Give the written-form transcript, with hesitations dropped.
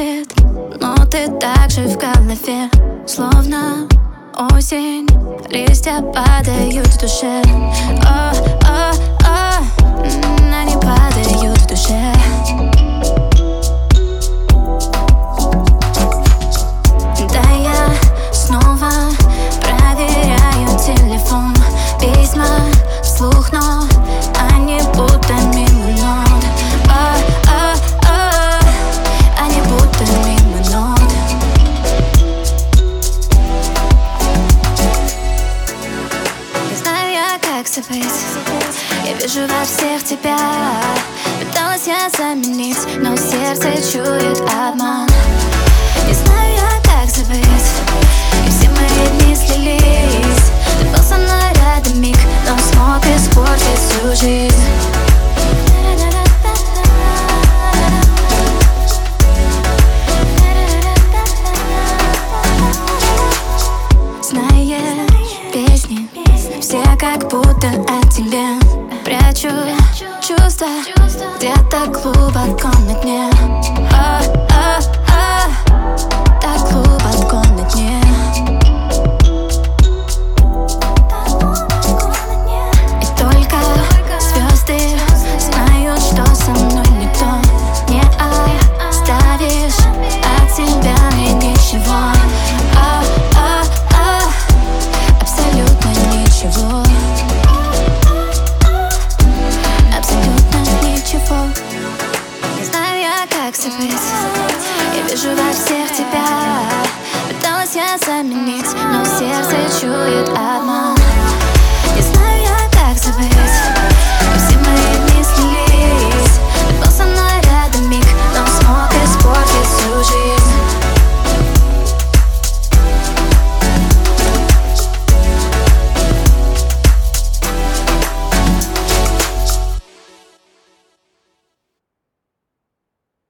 бесит, но ты так же в голове, словно осень, листья падают в душе. Они падают в душе. Да, я снова проверяю телефон, письма вслух, но они будто мимо нот. Они будто мимо нот. Не знаю я, как забыть, я вижу во всех тебя. Пыталась я заменить, но сердце чует обман. Не знаю я, как забыть, и все мои дни слились. Ты был со мной рядом миг, но смог испортить всю жизнь. Знаешь, песни все как будто о тебе. Прячу чувства где-то глубоко на дне. Так глубоко на дне. И только звезды знают, что со мной никто не оставишь от себя мне ничего. Абсолютно ничего. Абсолютно ничего. Не знаю я, как забыть, я вижу во всех тебя. Пыталась я заменить, но сердце чует обман.